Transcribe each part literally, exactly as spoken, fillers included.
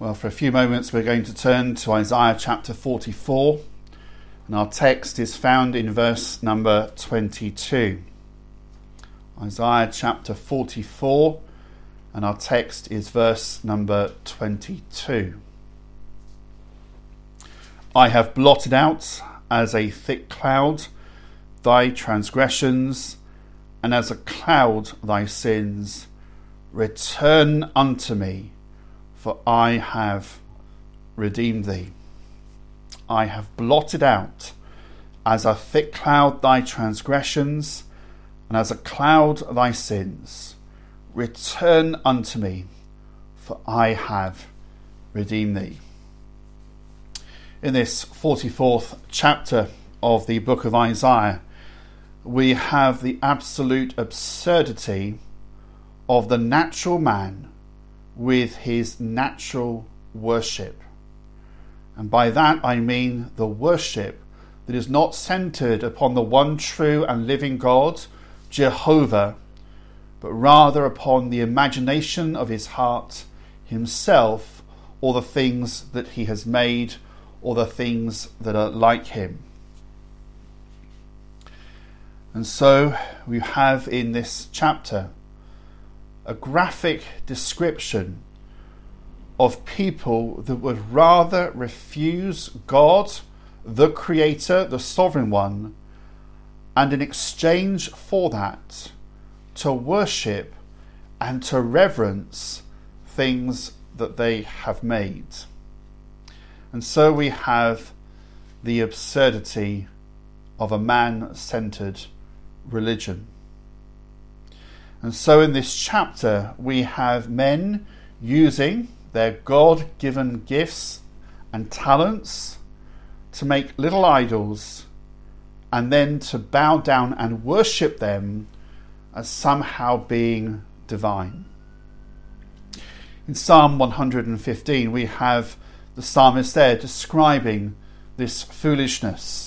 Well, for a few moments we're going to turn to Isaiah chapter forty-four, and our text is found in verse number twenty-two. Isaiah chapter forty-four, and our text is verse number twenty-two. I have blotted out as a thick cloud thy transgressions, and as a cloud thy sins. Return unto me, for I have redeemed thee. I have blotted out as a thick cloud thy transgressions, and as a cloud thy sins. Return unto me, for I have redeemed thee. In this forty-fourth chapter of the book of Isaiah, we have the absolute absurdity of the natural man with his natural worship. And by that I mean the worship that is not centered upon the one true and living God, Jehovah, but rather upon the imagination of his heart, himself, or the things that he has made, or the things that are like him. And so we have in this chapter a graphic description of people that would rather refuse God, the Creator, the Sovereign One, and in exchange for that, to worship and to reverence things that they have made. And so we have the absurdity of a man-centered religion. And so in this chapter we have men using their God-given gifts and talents to make little idols and then to bow down and worship them as somehow being divine. In Psalm one hundred fifteen we have the psalmist there describing this foolishness.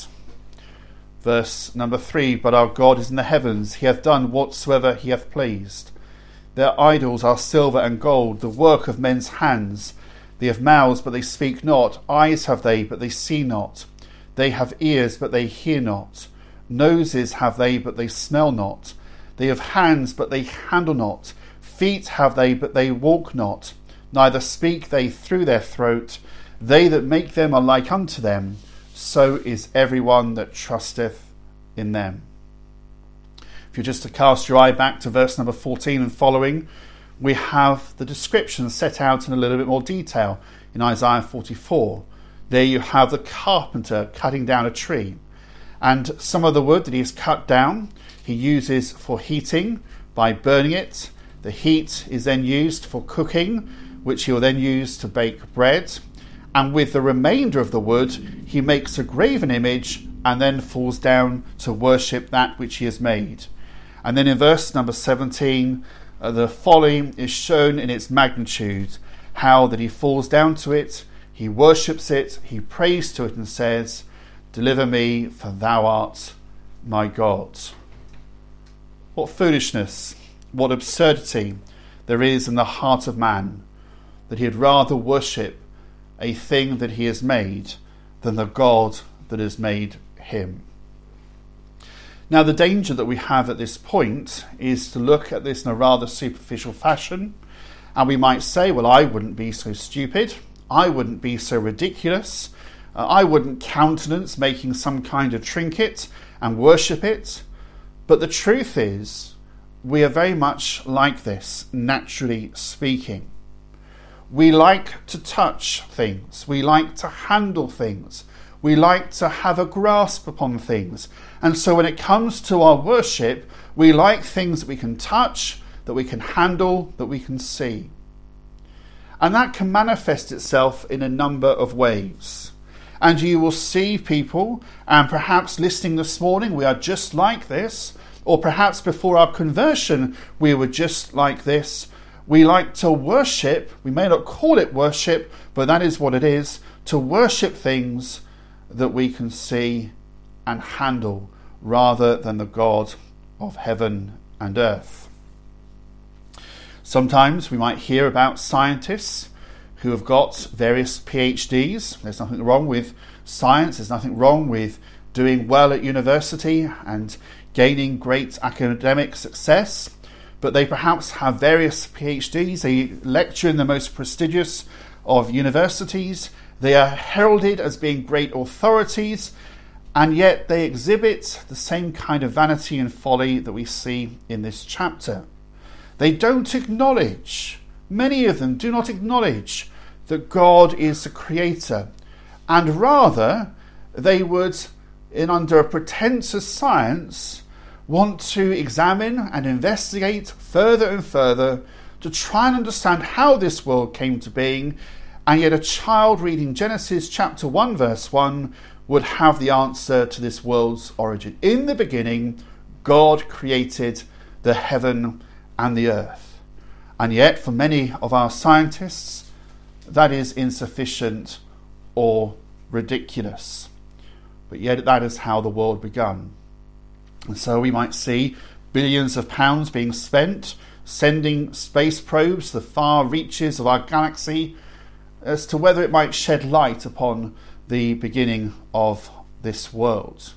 Verse number three, but our God is in the heavens, he hath done whatsoever he hath pleased. Their idols are silver and gold, the work of men's hands. They have mouths, but they speak not. Eyes have they, but they see not. They have ears, but they hear not. Noses have they, but they smell not. They have hands, but they handle not. Feet have they, but they walk not. Neither speak they through their throat. They that make them are like unto them. So is everyone that trusteth in them. If you're just to cast your eye back to verse number fourteen and following, we have the description set out in a little bit more detail in Isaiah forty-four. There you have the carpenter cutting down a tree, and some of the wood that he has cut down he uses for heating by burning it. The heat is then used for cooking, which he will then use to bake bread. And with the remainder of the wood, he makes a graven image and then falls down to worship that which he has made. And then in verse number seventeen, uh, the folly is shown in its magnitude, how that he falls down to it, he worships it, he prays to it and says, deliver me, for thou art my God. What foolishness, what absurdity there is in the heart of man, that he had rather worship a thing that he has made than the God that has made him. Now the danger that we have at this point is to look at this in a rather superficial fashion, and we might say, well, I wouldn't be so stupid, I wouldn't be so ridiculous, uh, I wouldn't countenance making some kind of trinket and worship it. But the truth is, we are very much like this, naturally speaking. We like to touch things. We like to handle things. We like to have a grasp upon things. And so when it comes to our worship, we like things that we can touch, that we can handle, that we can see. And that can manifest itself in a number of ways. And you will see people, and perhaps listening this morning, we are just like this, or perhaps before our conversion, we were just like this. We like to worship, we may not call it worship, but that is what it is, to worship things that we can see and handle rather than the God of heaven and earth. Sometimes we might hear about scientists who have got various PhDs. There's nothing wrong with science. There's nothing wrong with doing well at university and gaining great academic success. But they perhaps have various PhDs. They lecture in the most prestigious of universities. They are heralded as being great authorities, and yet they exhibit the same kind of vanity and folly that we see in this chapter. They don't acknowledge, many of them do not acknowledge that God is the creator, and rather they would, in under a pretense of science, want to examine and investigate further and further to try and understand how this world came to being, and yet a child reading Genesis chapter one verse one would have the answer to this world's origin. In the beginning, God created the heaven and the earth. And yet, for many of our scientists, that is insufficient or ridiculous. But yet that is how the world began. And so we might see billions of pounds being spent sending space probes to the far reaches of our galaxy as to whether it might shed light upon the beginning of this world.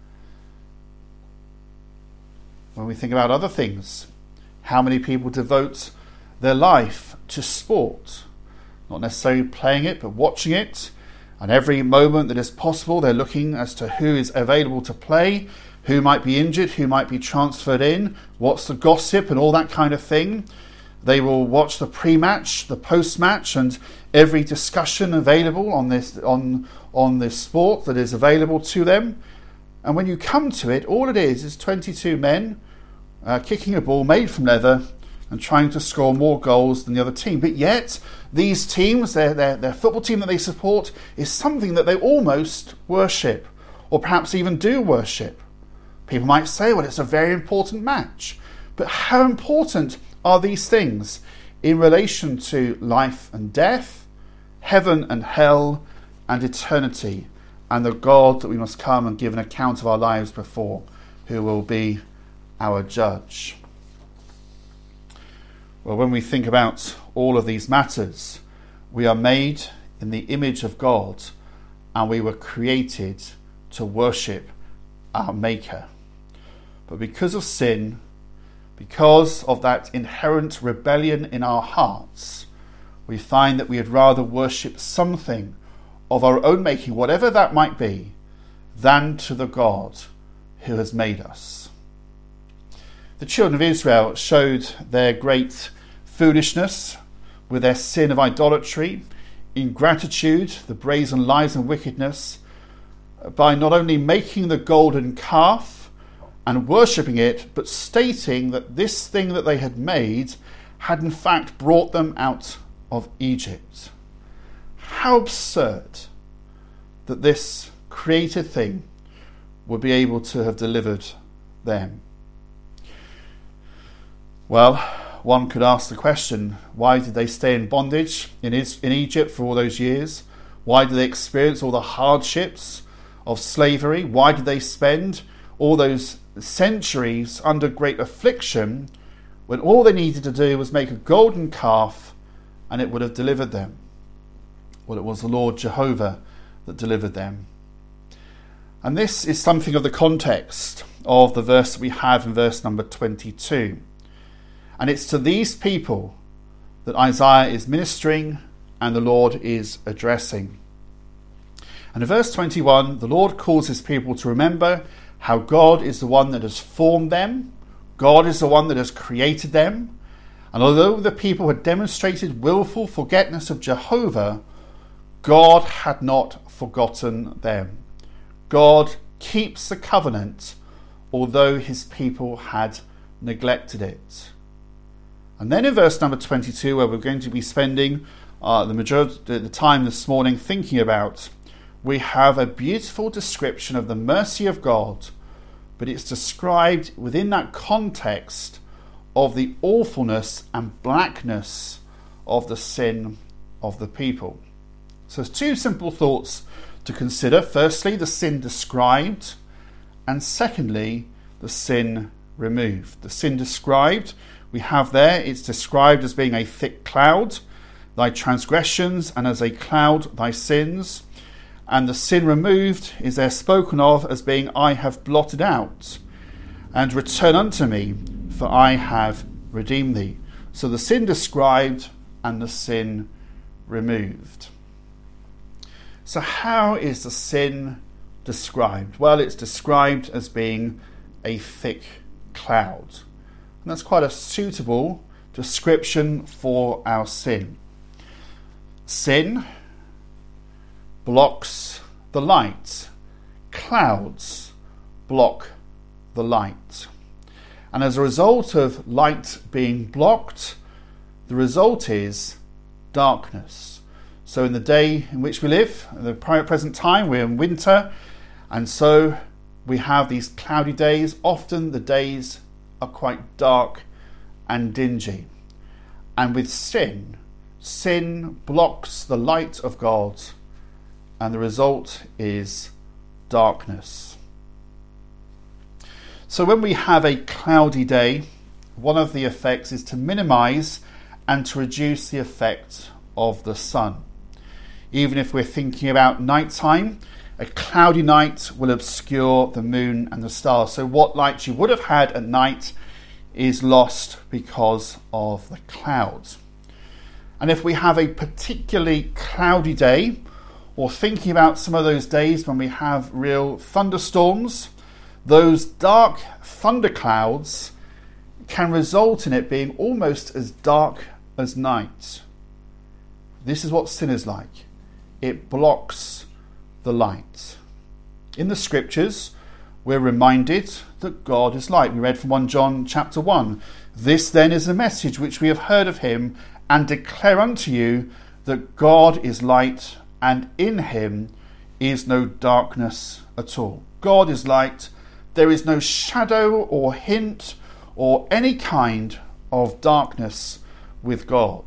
When we think about other things, how many people devote their life to sport? Not necessarily playing it, but watching it. And every moment that is possible, they're looking as to who is available to play, who might be injured, who might be transferred in, what's the gossip and all that kind of thing. They will watch the pre-match, the post-match, and every discussion available on this on on this sport that is available to them. And when you come to it, all it is is twenty-two men uh, kicking a ball made from leather and trying to score more goals than the other team. But yet, these teams, their, their, their football team that they support, is something that they almost worship, or perhaps even do worship. People might say, well, it's a very important match. But how important are these things in relation to life and death, heaven and hell, and eternity, and the God that we must come and give an account of our lives before, who will be our judge? Well, when we think about all of these matters, we are made in the image of God, and we were created to worship our Maker. But because of sin, because of that inherent rebellion in our hearts, we find that we would rather worship something of our own making, whatever that might be, than to the God who has made us. The children of Israel showed their great foolishness with their sin of idolatry, ingratitude, the brazen lies and wickedness, by not only making the golden calf and worshipping it, but stating that this thing that they had made had in fact brought them out of Egypt. How absurd that this created thing would be able to have delivered them. Well, one could ask the question, why did they stay in bondage in, in Egypt for all those years? Why did they experience all the hardships of slavery? Why did they spend all those centuries under great affliction when all they needed to do was make a golden calf and it would have delivered them? Well, it was the Lord Jehovah that delivered them. And this is something of the context of the verse that we have in verse number twenty-two. And it's to these people that Isaiah is ministering and the Lord is addressing. And in verse twenty-one, the Lord calls his people to remember how God is the one that has formed them. God is the one that has created them. And although the people had demonstrated willful forgetfulness of Jehovah, God had not forgotten them. God keeps the covenant, although his people had neglected it. And then in verse number twenty-two, where we're going to be spending uh, the majority of the time this morning thinking about, we have a beautiful description of the mercy of God, but it's described within that context of the awfulness and blackness of the sin of the people. So there's two simple thoughts to consider. Firstly, the sin described, and secondly, the sin removed. The sin described, we have there, it's described as being a thick cloud. thy transgressions, and as a cloud thy sins. And the sin removed is there spoken of as being, I have blotted out. And return unto me, for I have redeemed thee. So the sin described and the sin removed. So how is the sin described? Well, it's described as being a thick cloud. And that's quite a suitable description for our sin. Sin blocks the light. Clouds block the light. And as a result of light being blocked, the result is darkness. So in the day in which we live, at the present time, we're in winter, and so we have these cloudy days. Often the days are quite dark and dingy. And with sin, sin blocks the light of God, and the result is darkness. So when we have a cloudy day, one of the effects is to minimize and to reduce the effect of the sun. Even if we're thinking about nighttime, a cloudy night will obscure the moon and the stars. So what light you would have had at night is lost because of the clouds. And if we have a particularly cloudy day, or thinking about some of those days when we have real thunderstorms, those dark thunderclouds can result in it being almost as dark as night. This is what sin is like. It blocks the light. In the scriptures, we're reminded that God is light. We read from First John chapter one. This then is the message which we have heard of him, and declare unto you that God is light, and in him is no darkness at all. God is light. There is no shadow or hint or any kind of darkness with God.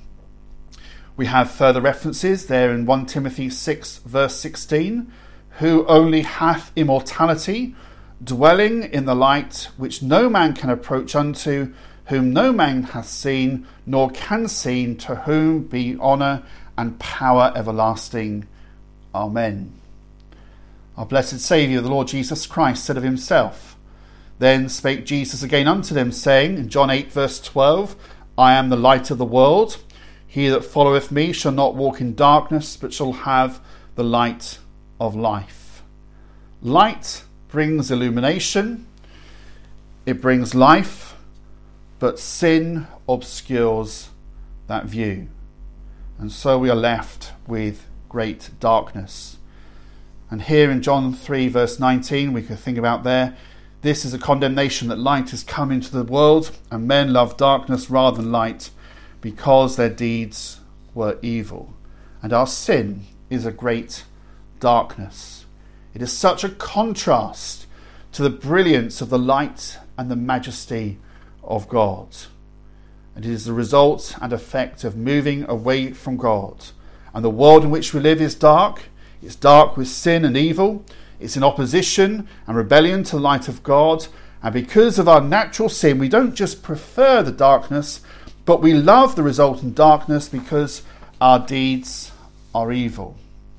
We have further references there in First Timothy six verse sixteen. Who only hath immortality, dwelling in the light, which no man can approach unto, whom no man hath seen, nor can see, to whom be honour and power everlasting. Amen. Our blessed Saviour, the Lord Jesus Christ, said of himself, Then spake Jesus again unto them, saying, in John eight verse twelve, I am the light of the world. He that followeth me shall not walk in darkness, but shall have the light of life. Light brings illumination, it brings life, but sin obscures that view. And so we are left with great darkness. And here in John three verse nineteen, we could think about there, this is a condemnation that light has come into the world, and men love darkness rather than light, because their deeds were evil. And our sin is a great darkness. It is such a contrast to the brilliance of the light and the majesty of God. And it is the result and effect of moving away from God. And the world in which we live is dark. It's dark with sin and evil. It's in opposition and rebellion to the light of God. And because of our natural sin, we don't just prefer the darkness, but we love the resultant darkness because our deeds are evil.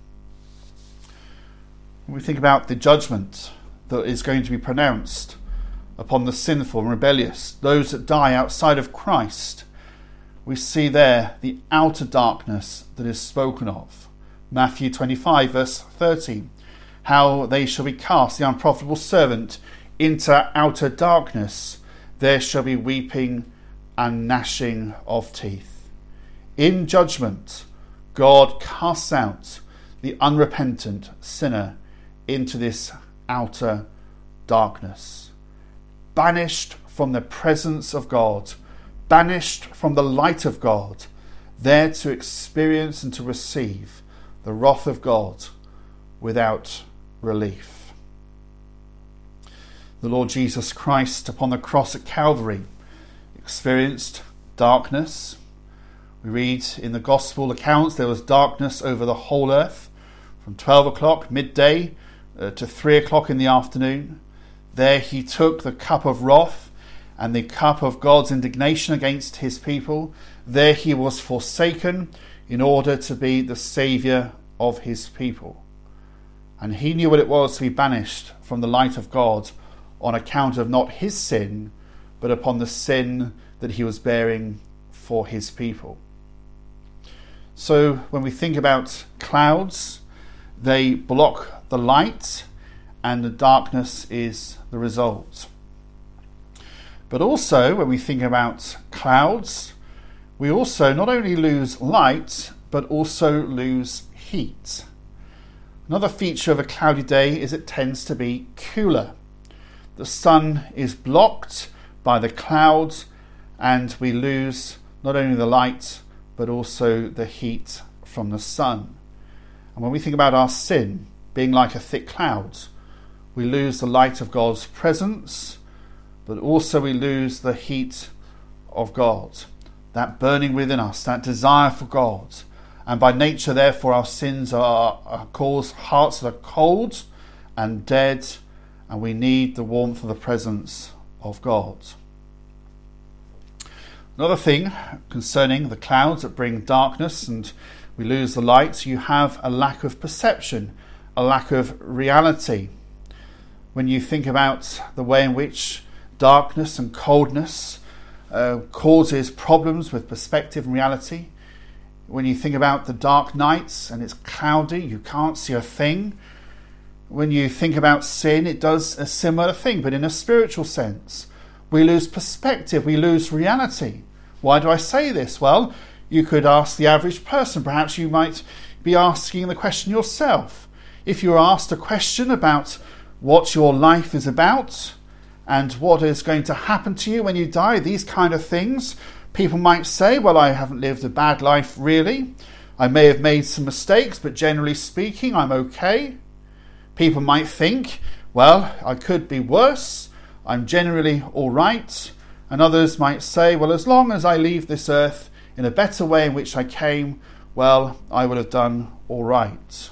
When we think about the judgment that is going to be pronounced upon the sinful and rebellious, those that die outside of Christ, we see there the outer darkness that is spoken of. Matthew twenty-five verse thirty, how they shall be cast, the unprofitable servant, into outer darkness. There shall be weeping and gnashing of teeth. In judgment, God casts out the unrepentant sinner into this outer darkness, banished from the presence of God, banished from the light of God, there to experience and to receive the wrath of God without relief. The Lord Jesus Christ upon the cross at Calvary experienced darkness. We read in the gospel accounts there was darkness over the whole earth from twelve o'clock midday uh, to three o'clock in the afternoon. There he took the cup of wrath and the cup of God's indignation against his people. There he was forsaken in order to be the saviour of his people. And he knew what it was to be banished from the light of God on account of not his sin, but upon the sin that he was bearing for his people. So when we think about clouds, they block the light and the darkness is the result. But also when we think about clouds, we also not only lose light, but also lose heat. Another feature of a cloudy day is it tends to be cooler. The sun is blocked by the clouds and we lose not only the light but also the heat from the sun. And when we think about our sin being like a thick cloud, we lose the light of God's presence, but also we lose the heat of God, that burning within us, that desire for God. And by nature, therefore, our sins are, are cause hearts that are cold and dead, and we need the warmth of the presence of God. Another thing concerning the clouds that bring darkness and we lose the light, you have a lack of perception, a lack of reality. When you think about the way in which darkness and coldness uh, causes problems with perspective and reality, when you think about the dark nights and it's cloudy, you can't see a thing. When you think about sin, it does a similar thing, but in a spiritual sense. We lose perspective, we lose reality. Why do I say this? Well, you could ask the average person. Perhaps you might be asking the question yourself. If you're asked a question about what your life is about and what is going to happen to you when you die, these kind of things, people might say, well, I haven't lived a bad life really. I may have made some mistakes, but generally speaking, I'm okay. People might think, well, I could be worse. I'm generally all right. And others might say, well, as long as I leave this earth in a better way in which I came, well, I would have done all right.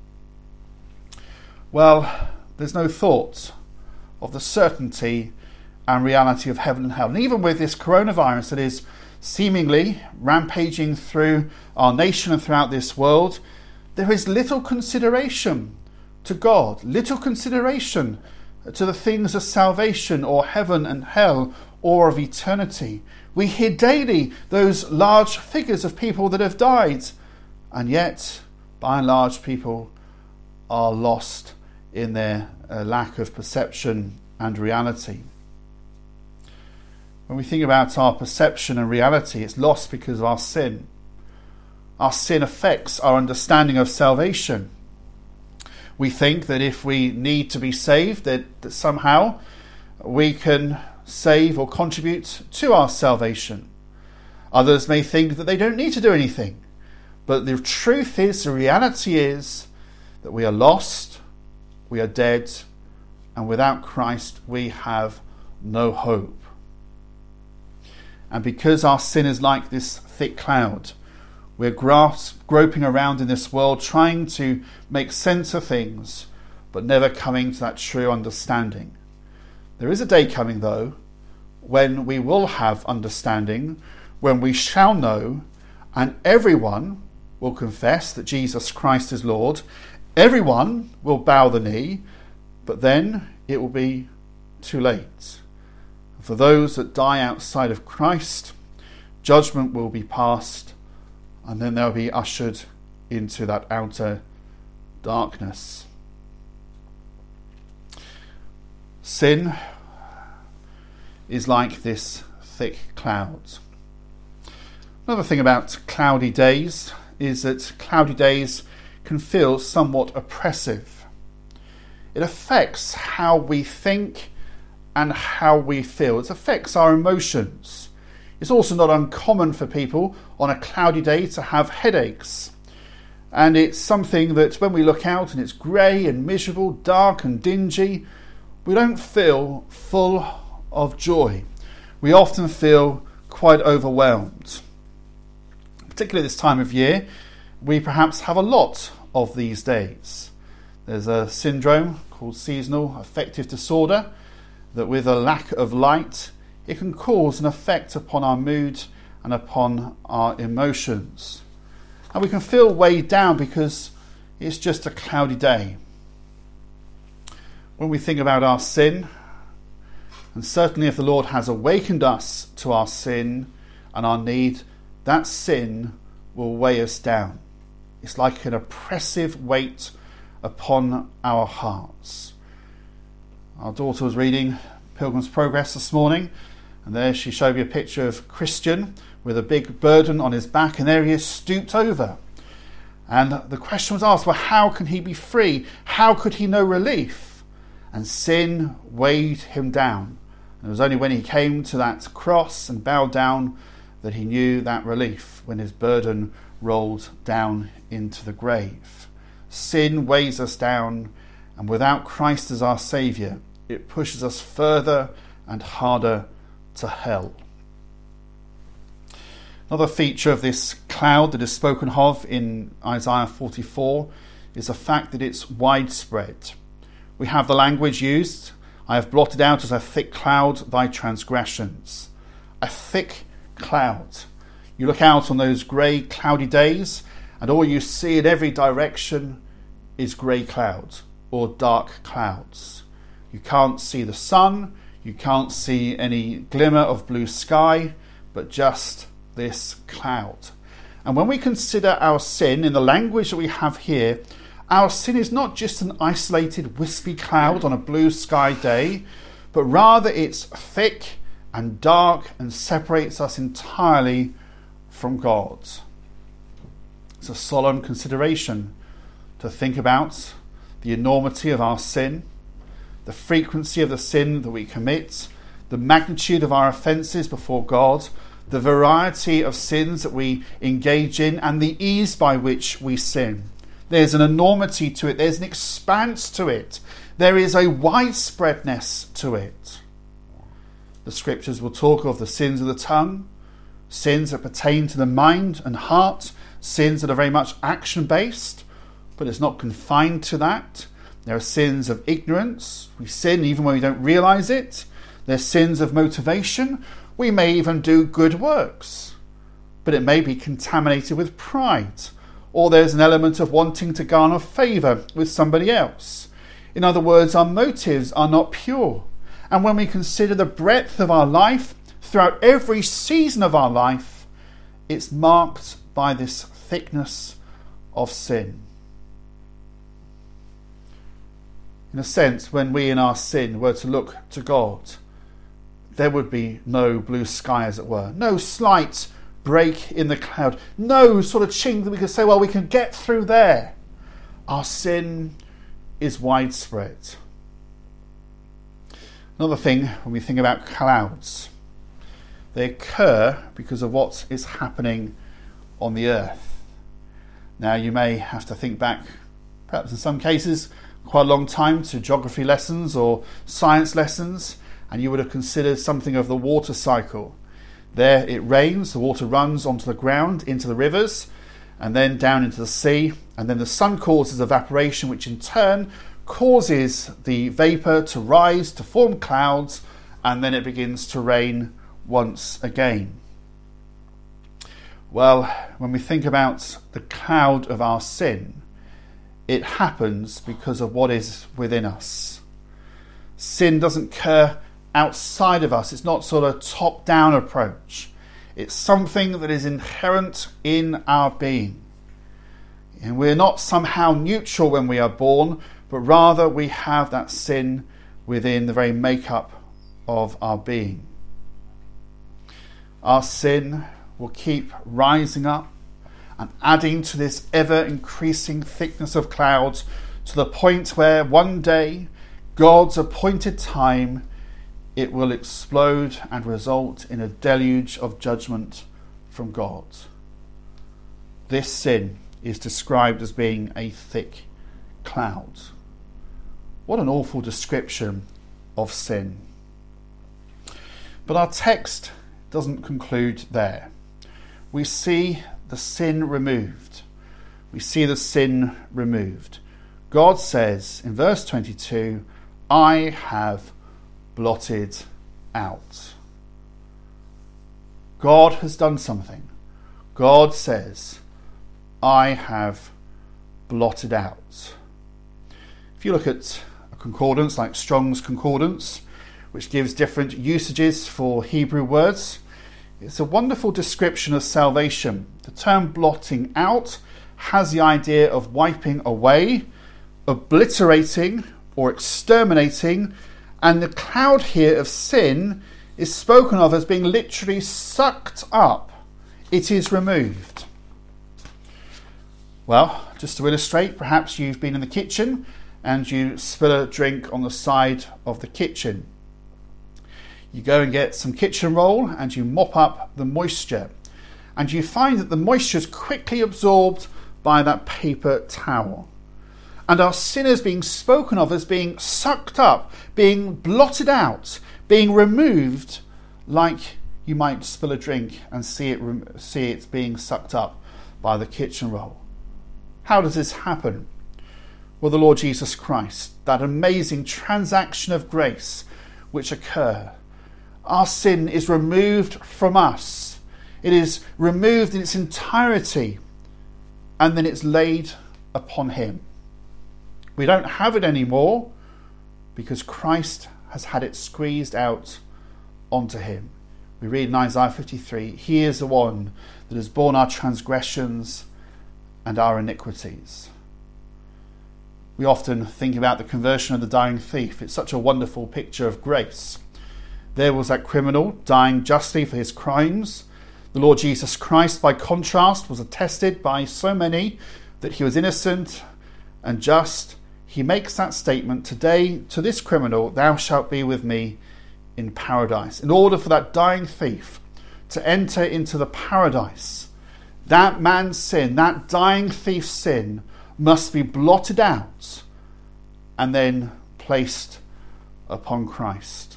Well, there's no thought of the certainty and reality of heaven and hell. And even with this coronavirus that is seemingly rampaging through our nation and throughout this world, there is little consideration to God, little consideration to the things of salvation or heaven and hell or of eternity. We hear daily those large figures of people that have died, and yet, by and large, people are lost in their uh, lack of perception and reality. When we think about our perception and reality, it's lost because of our sin. Our sin affects our understanding of salvation. We think that if we need to be saved, that, that somehow we can save or contribute to our salvation. Others may think that they don't need to do anything. But the truth is, the reality is that we are lost, we are dead, and without Christ we have no hope. And because our sin is like this thick cloud, we're grasp, groping around in this world trying to make sense of things, but never coming to that true understanding. There is a day coming, though, when we will have understanding, when we shall know, and everyone will confess that Jesus Christ is Lord. Everyone will bow the knee, but then it will be too late. For those that die outside of Christ, judgment will be passed, and then they'll be ushered into that outer darkness. Sin is like this thick cloud. Another thing about cloudy days is that cloudy days can feel somewhat oppressive. It affects how we think and how we feel. It affects our emotions. It's also not uncommon for people on a cloudy day to have headaches. And it's something that when we look out and it's grey and miserable, dark and dingy, we don't feel full of joy. We often feel quite overwhelmed. Particularly this time of year, we perhaps have a lot of these days. There's a syndrome called seasonal affective disorder that with a lack of light, it can cause an effect upon our mood and upon our emotions. And we can feel weighed down because it's just a cloudy day. When we think about our sin, and certainly if the Lord has awakened us to our sin and our need, that sin will weigh us down. It's like an oppressive weight upon our hearts. Our daughter was reading Pilgrim's Progress this morning, and there she showed me a picture of Christian with a big burden on his back, and there he is stooped over. And the question was asked, well, how can he be free? How could he know relief? And sin weighed him down. And it was only when he came to that cross and bowed down that he knew that relief, when his burden rolled down into the grave. Sin weighs us down, and without Christ as our Saviour, it pushes us further and harder to hell. Another feature of this cloud that is spoken of in Isaiah forty-four is the fact that it's widespread. We have the language used, I have blotted out as a thick cloud thy transgressions. A thick cloud. You look out on those grey, cloudy days, and all you see in every direction is grey clouds or dark clouds. You can't see the sun, you can't see any glimmer of blue sky, but just this cloud. And when we consider our sin in the language that we have here, our sin is not just an isolated wispy cloud on a blue sky day, but rather it's thick and dark and separates us entirely from God. It's a solemn consideration to think about the enormity of our sin, the frequency of the sin that we commit, the magnitude of our offences before God, the variety of sins that we engage in, and the ease by which we sin. There's an enormity to it. There's an expanse to it. There is a widespreadness to it. The scriptures will talk of the sins of the tongue, sins that pertain to the mind and heart, sins that are very much action-based, but it's not confined to that. There are sins of ignorance. We sin even when we don't realise it. There's sins of motivation. We may even do good works, but it may be contaminated with pride, or there's an element of wanting to garner favour with somebody else. In other words, our motives are not pure. And when we consider the breadth of our life, throughout every season of our life, it's marked by this thickness of sin. In a sense, when we in our sin were to look to God, there would be no blue sky, as it were, no slight break in the cloud, no sort of chink that we could say, well, we can get through there. Our sin is widespread. Another thing, when we think about clouds, they occur because of what is happening on the earth. Now, you may have to think back, perhaps in some cases, quite a long time to geography lessons or science lessons, and you would have considered something of the water cycle. There it rains, the water runs onto the ground, into the rivers, and then down into the sea, and then the sun causes evaporation, which in turn causes the vapour to rise, to form clouds, and then it begins to rain once again. Well, when we think about the cloud of our sin, it happens because of what is within us. Sin doesn't occur outside of us. It's not sort of top-down approach. It's something that is inherent in our being. And we're not somehow neutral when we are born, but rather we have that sin within the very makeup of our being. Our sin will keep rising up and adding to this ever-increasing thickness of clouds to the point where one day, God's appointed time, it will explode and result in a deluge of judgment from God. This sin is described as being a thick cloud. What an awful description of sin. But our text doesn't conclude there. We see the sin removed. We see the sin removed. God says in verse twenty-two, I have blotted out. God has done something. God says, I have blotted out. If you look at a concordance like Strong's Concordance, which gives different usages for Hebrew words, it's a wonderful description of salvation. The term blotting out has the idea of wiping away, obliterating or exterminating, and the cloud here of sin is spoken of as being literally sucked up. It is removed. Well, just to illustrate, perhaps you've been in the kitchen and you spill a drink on the side of the kitchen. You go and get some kitchen roll and you mop up the moisture, and you find that the moisture is quickly absorbed by that paper towel. And our sin is being spoken of as being sucked up, being blotted out, being removed, like you might spill a drink and see it, see it being sucked up by the kitchen roll. How does this happen? Well, the Lord Jesus Christ, that amazing transaction of grace which occurred. Our sin is removed from us. It is removed in its entirety, and then it's laid upon him. We don't have it anymore because Christ has had it squeezed out onto him. We read in Isaiah fifty-three, he is the one that has borne our transgressions and our iniquities. We often think about the conversion of the dying thief. It's such a wonderful picture of grace. There was that criminal dying justly for his crimes. The Lord Jesus Christ, by contrast, was attested by so many that he was innocent and just. He makes that statement, today to this criminal, thou shalt be with me in paradise. In order for that dying thief to enter into the paradise, that man's sin, that dying thief's sin, must be blotted out and then placed upon Christ.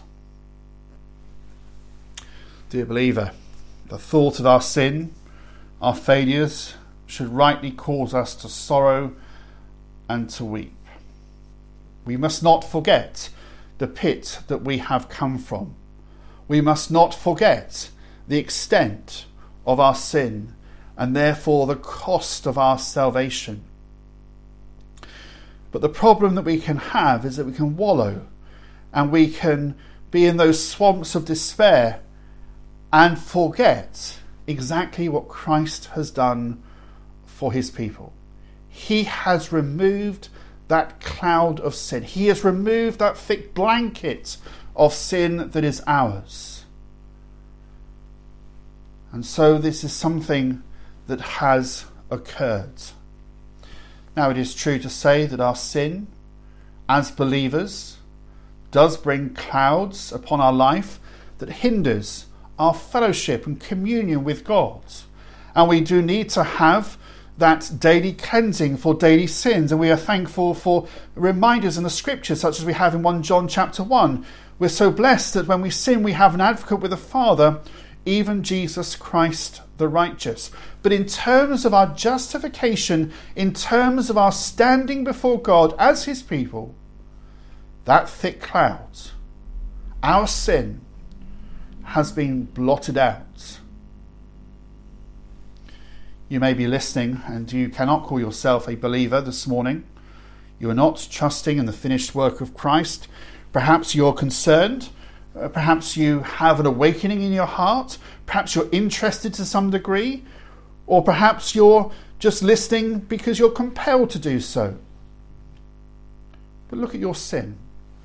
Dear believer, the thought of our sin, our failures, should rightly cause us to sorrow and to weep. We must not forget the pit that we have come from. We must not forget the extent of our sin and therefore the cost of our salvation. But the problem that we can have is that we can wallow and we can be in those swamps of despair and forget exactly what Christ has done for his people. He has removed that cloud of sin. He has removed that thick blanket of sin that is ours. And so this is something that has occurred. Now, it is true to say that our sin, as believers, does bring clouds upon our life that hinders our fellowship and communion with God. And we do need to have that daily cleansing for daily sins, and we are thankful for reminders in the scriptures such as we have in First John chapter one. We're so blessed that when we sin we have an advocate with the Father, even Jesus Christ the righteous. But in terms of our justification, in terms of our standing before God as his people, that thick cloud, our sin, has been blotted out. You may be listening and you cannot call yourself a believer this morning. You are not trusting in the finished work of Christ. Perhaps you're concerned. Uh, perhaps you have an awakening in your heart. Perhaps you're interested to some degree. Or perhaps you're just listening because you're compelled to do so. But look at your sin.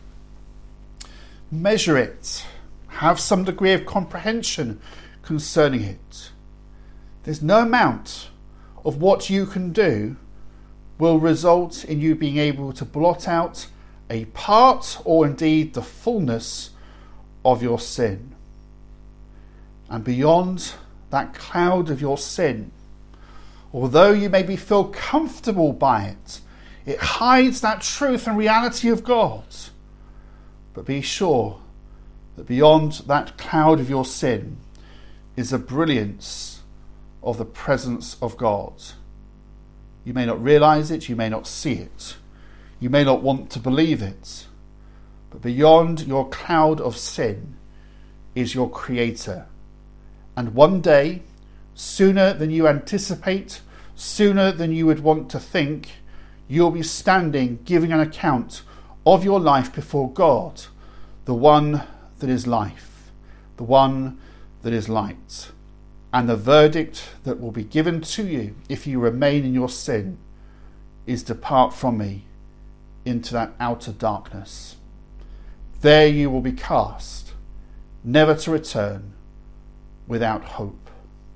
Measure it. Have some degree of comprehension concerning it. There's no amount of what you can do will result in you being able to blot out a part or indeed the fullness of your sin. And beyond that cloud of your sin, although you maybe feel comfortable by it, it hides that truth and reality of God. But be sure that beyond that cloud of your sin is the brilliance of the presence of God. You may not realize it, you may not see it, you may not want to believe it, but beyond your cloud of sin is your Creator, And one day, sooner than you anticipate, sooner than you would want to think, you'll be standing giving an account of your life before God, the one that is life, the one that is light. And the verdict that will be given to you if you remain in your sin is, depart from me into that outer darkness. There you will be cast, never to return, without hope.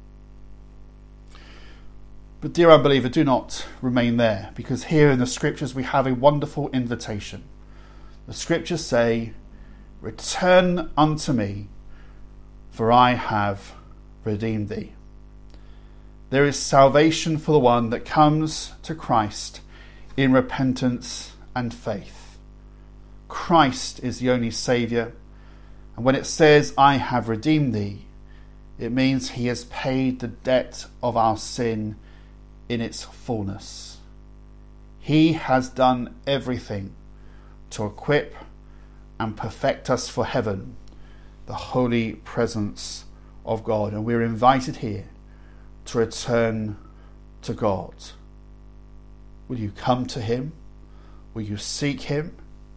But dear unbeliever, do not remain there, because here in the scriptures we have a wonderful invitation. The scriptures say, return unto me, for I have redeemed thee. There is salvation for the one that comes to Christ in repentance and faith. Christ is the only Saviour, and when it says, I have redeemed thee, it means he has paid the debt of our sin in its fullness. He has done everything to equip and perfect us for heaven, the holy presence of God. And we're invited here to return to God. Will you come to him? Will you seek him?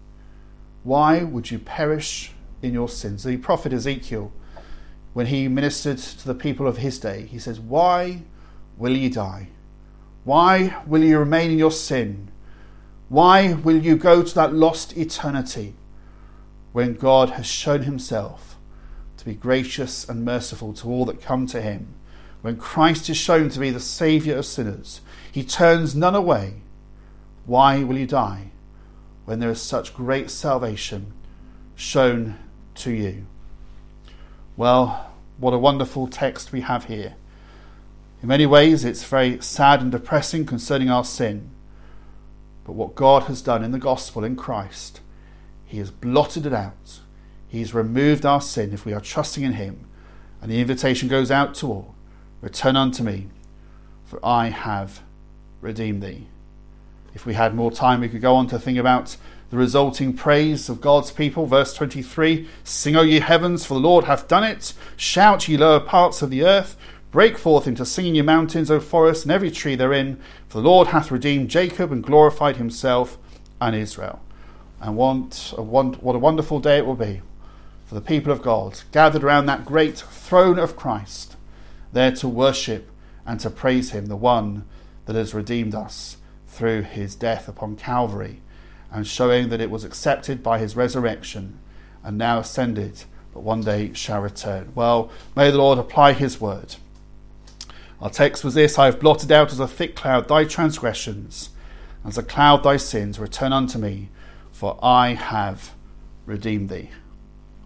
Why would you perish in your sins? The prophet Ezekiel, when he ministered to the people of his day, he says, why will ye die? Why will you remain in your sin? Why will you go to that lost eternity when God has shown himself to be gracious and merciful to all that come to him? When Christ is shown to be the Saviour of sinners, he turns none away. Why will you die when there is such great salvation shown to you? Well, what a wonderful text we have here. In many ways, it's very sad and depressing concerning our sin. But what God has done in the gospel in Christ, he has blotted it out. He has removed our sin if we are trusting in him. And the invitation goes out to all. Return unto me, for I have redeemed thee. If we had more time, we could go on to think about the resulting praise of God's people. Verse twenty-three, sing, O ye heavens, for the Lord hath done it. Shout, ye lower parts of the earth. Break forth into singing, ye mountains, O forests, and every tree therein. For the Lord hath redeemed Jacob and glorified himself and Israel. And what a, what a wonderful day it will be for the people of God, gathered around that great throne of Christ, there to worship and to praise him, the one that has redeemed us through his death upon Calvary, and showing that it was accepted by his resurrection, and now ascended, but one day shall return. Well, may the Lord apply his word. Our text was this: I have blotted out as a thick cloud thy transgressions, as a cloud thy sins. Return unto me, for I have redeemed thee.